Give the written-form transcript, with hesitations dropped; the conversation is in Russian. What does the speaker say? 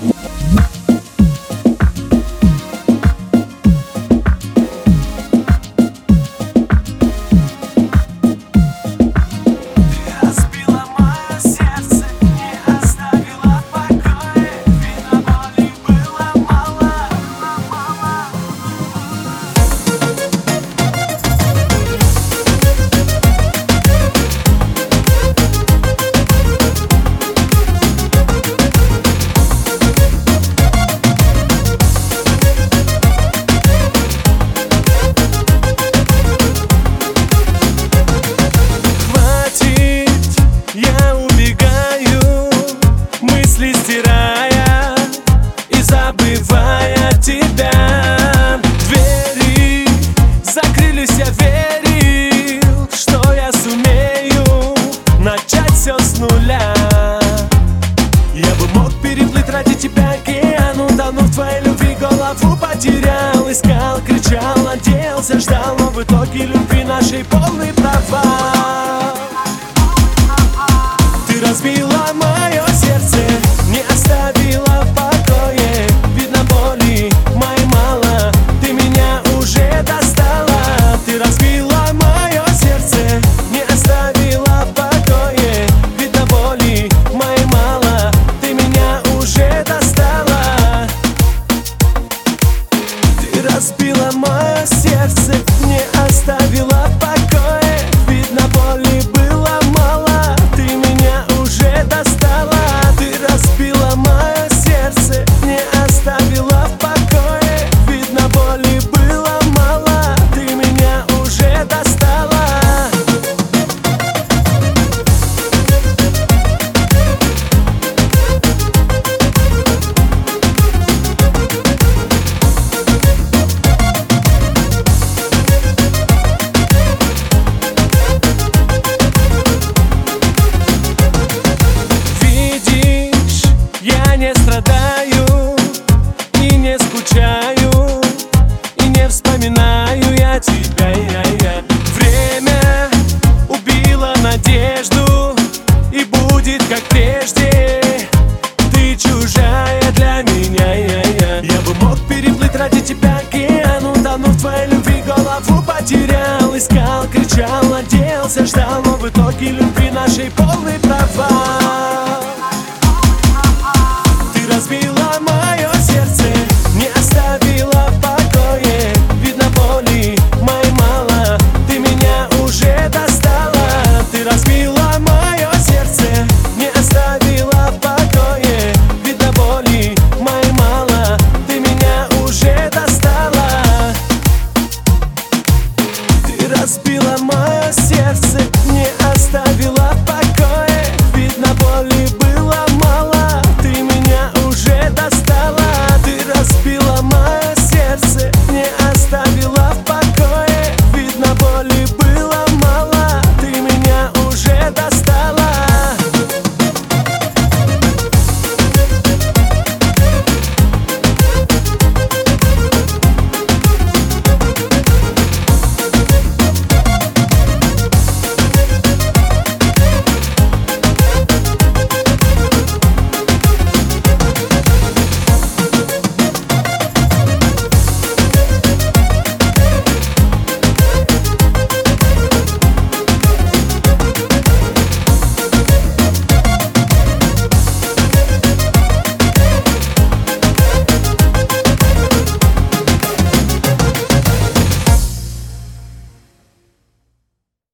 Стирая и забывая тебя, двери закрылись, я верил, что я сумею начать все с нуля. Я бы мог переплыть ради тебя океан, утонув в твоей любви, голову потерял. Искал, кричал, надеялся, ждал, но в итоге любви нашей полный провал. Ты разбила мое сердце, не оставила в покое. Видно, боли моей мало, ты меня уже достала. Ты разбила мое сердце, не оставила в покое. Видно, боли моей мало, ты меня уже достала. Ты разбила мое сердце, не оставила в покое. Видно, боли было мало, ты меня уже достала. Ты разбила мое сердце, не оставила в покое. Видно, боли было мало, ты меня уже достала. Не страдаю и не скучаю, и не вспоминаю я тебя. Время убило надежду, и будет как прежде. Ты чужая для меня. Я бы мог переплыть ради тебя океан, утонув в твоей любви, голову потерял. Искал, кричал, надеялся, ждал, но в итоге любви нашей полный провал.